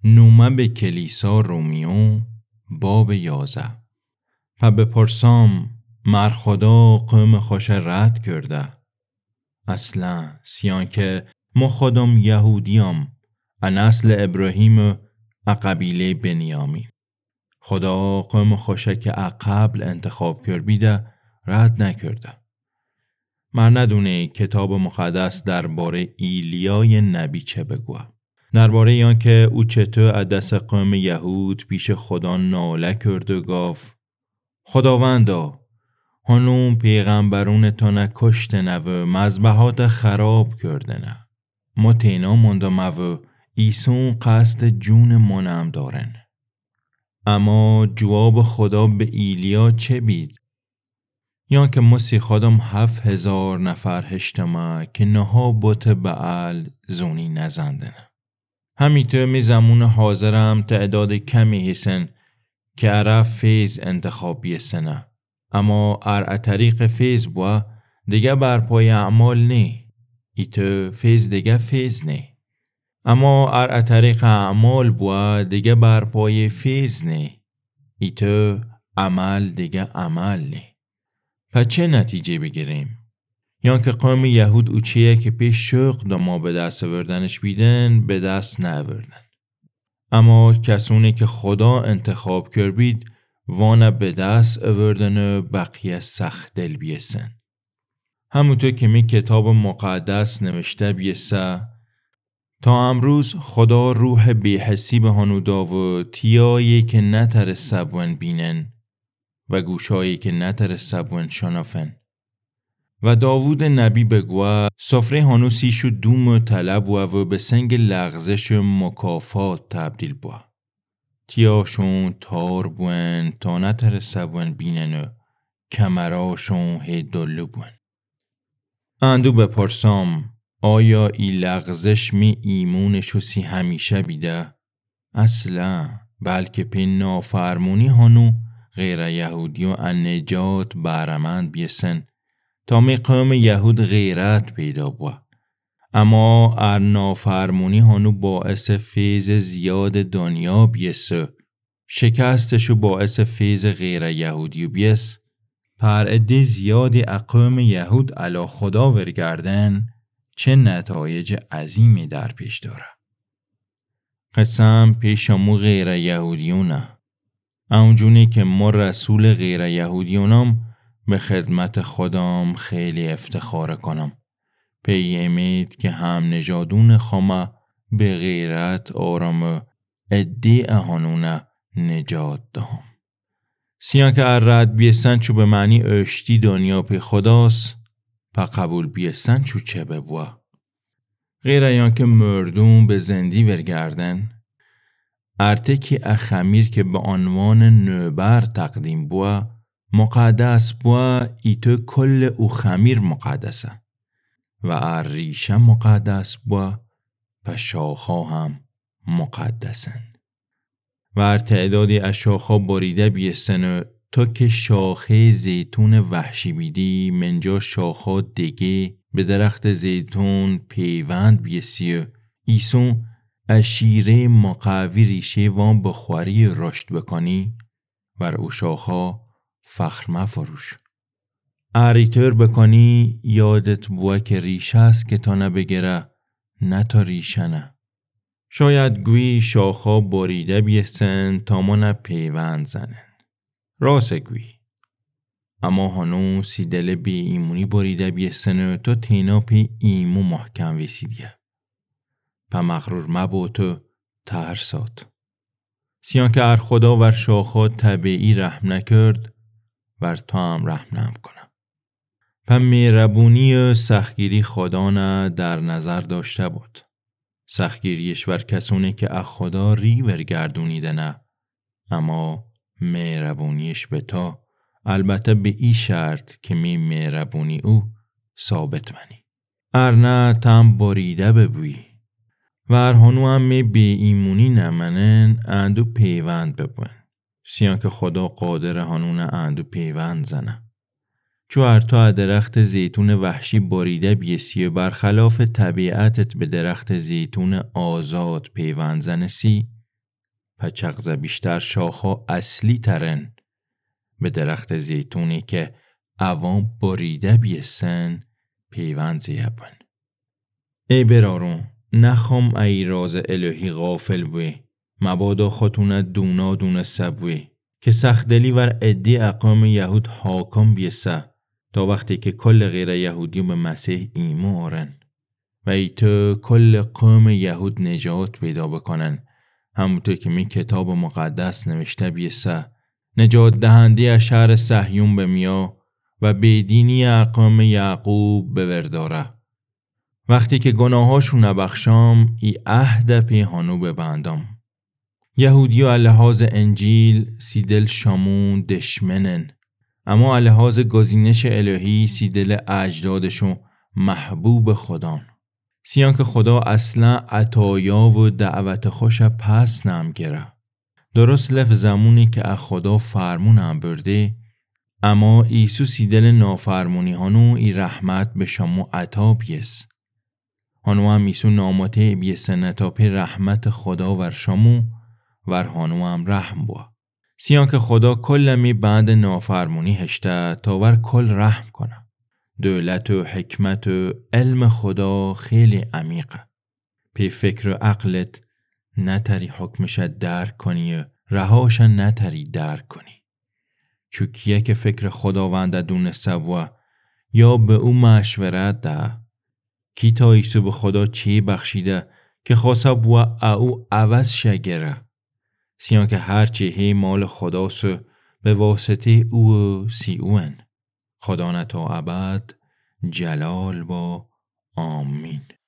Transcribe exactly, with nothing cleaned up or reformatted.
نومه به کلیسا رومیو باب یازه. و بپرسام مر خدا قوم خوش رد کرده. اصلا سیان که ما خودم یهودیم، از نسل ابراهیم و قبیله بنیامین. خدا قوم خوشه که قبل انتخاب کرد بیده رد نکرده. مر ندونه کتاب مقدس درباره ایلیای نبی چه بگوه. درباره آن که او چطور از دست قوم یهود پیش خدا ناله کرد و گفت خداوندا هنوم پیغمبرون تا نکشتنه و مذبحات خراب کردنه. ما تینا مندم و ایسون قصد جون منم دارن. اما جواب خدا به ایلیا چه بید؟ یا که مسی خودم هفت هزار نفر هشتمه که نها بوت بعل زونی نزندنه. همیتو می زمون حاضرم تعداد کمی هستن که اره فیض انتخابی سنه. اما ار طریق فیض بوا دیگه برپای اعمال نه. ایتو فیض دیگه فیض نه. اما ار طریق اعمال بوا دیگه برپای فیض نه. ایتو عمل دیگه عمل نه. پس چه نتیجه بگیریم؟ یا که قوم یهود اوچیه که پیش شوق دما به دست آوردنش بیدن به دست نآوردن. اما کسونی که خدا انتخاب کرد بید وانه به دست آوردن و بقیه سخت دل بیسن. همونطور که می کتاب مقدس نوشته بیسه تا امروز خدا روح بی‌حسی به هنو دا و تیایی که نتر سبون بینن و گوشایی که نتر سبون شنافن. و داوود نبی بگوه سفره هنو سیشو دوم و طلب و به سنگ لغزش و مکافات تبدیل بوا. تیاشون تار بوین تا نتر سبون بینن و کمراشون هی دلو بوین. اندو بپرسام آیا ای لغزش می ایمونشو سی همیشه بیده؟ اصلا بلکه پی نافرمونی هنو غیر یهودی و نجات بهرمند بیسن تا می قوم یهود غیرت پیدا بوا. اما ار نافرمونی هنو باعث فیض زیاد دنیا بیسه شکستشو باعث فیض غیر یهودی بیس پر عده زیادی اقوام یهود علا خدا ورگردن چه نتایج عظیمی در پیش داره. قسم پیشمو غیر یهودیونه. اونجونی که ما رسول غیر یهودیونم به خدمت خدام خیلی افتخار کنم. پی امید که هم نجادون خامه به غیرت آرام ادی اهانونه نجات دهم. سیان که ار رد بیستن چو به معنی اشتی دنیا پی خداست پا قبول بیستن چو چه ببوا. غیر ایان که مردون به زندی ورگردن ارتکی اخمیر که به عنوان نوبر تقدیم بوا مقدس بوا ایتو کل او خمیر مقدسه و ار ریشه مقدس بوا پس شاخها هم مقدسن. و ار تعدادی از شاخها بریده بیستن و تا که شاخه زیتون وحشی بیدی منجا شاخها دیگه به درخت زیتون پیوند بیسی و ایسون اشیره مقوی ریشه وان بخوری رشد بکنی ور او شاخها فخر مفروش. اریتر بکنی یادت بوا که ریشه است که تا نبگره نه تا ریشه نه. شاید گویی شاخها بریده بیستن تا ما نه پیوند زنن. راست گویی. اما هنو سی دل بی ایمونی بریده بیستن تا تینا پی ایمو محکم ویسیدیه. پا مغرور مبوت و ترسات. سیان که ار خدا ور شاخها طبیعی رحم نکرد ور تا هم رحم نم کنم. پا مهربونی و سختگیری خدا نه در نظر داشته بود. سختگیریش ور کسونه که اخ خدا ری ورگردونیده نه. اما مهربونیش به تا البته به ای شرط که می مهربونی او ثابت منی. ار نه تم بریده ببوی. و ار هنو هم می بی ایمونی نمنن اندو پیوند ببون. سیان که خدا قادر هنو نه اندو پیوند زنه. چو ار تو درخت زیتون وحشی بریده بیسی و برخلاف طبیعتت به درخت زیتون آزاد پیوند زنسی هچقز بیشتر شاخها اصلی ترن به درخت زیتونی که اوام بریده بیسن پیوند زیبن. ای برارون نخوام ای راز الهی غافل بوی مبادا خطونه دونا دونه سبوی که سخت دلی ور ادی اقام یهود حاکم بیسه تا وقتی که کل غیر یهودی به مسیح ایمان آرن و ای تو کل قوم یهود نجات پیدا بکنن همونطور که می کتاب مقدس نوشته بیسه نجات دهنده از شهر صهیون بمیا و بیدینی اقام یعقوب بورداره. وقتی که گناهاشون نبخشام ای عهد پیهانو ببندم. یهودی و لحاظ انجیل سیدل شامون دشمنن اما لحاظ گزینش الهی سیدل اجدادشون محبوب خدان. سیان که خدا اصلا عطایا و دعوت خوش پس نمگره. درست لف زمونی که از خدا فرمون هم برده اما ایسو سیدل نافرمونی هانو ای رحمت به شامو عطا بیس. هانو هم ایسو ناماته بیسن تا پی رحمت خدا ور شامو ور هانو هم رحم بوا. سیان که خدا کل می بند نافرمونی هشته تا ور کل رحم کنه. دولت و حکمت و علم خدا خیلی عمیقه. پی فکر و عقلت نتری حکمش درک کنی و رهاش نتری درک کنی. چوکیه که فکر خداوند دونسته و یا به او مشورت ده کی تا ایسو به خدا چی بخشیده که خواسته و او عوض شگره. سیان که هر چی هی مال خداست به واسطه او سی اون. خدا نتا ابد جلال با آمین.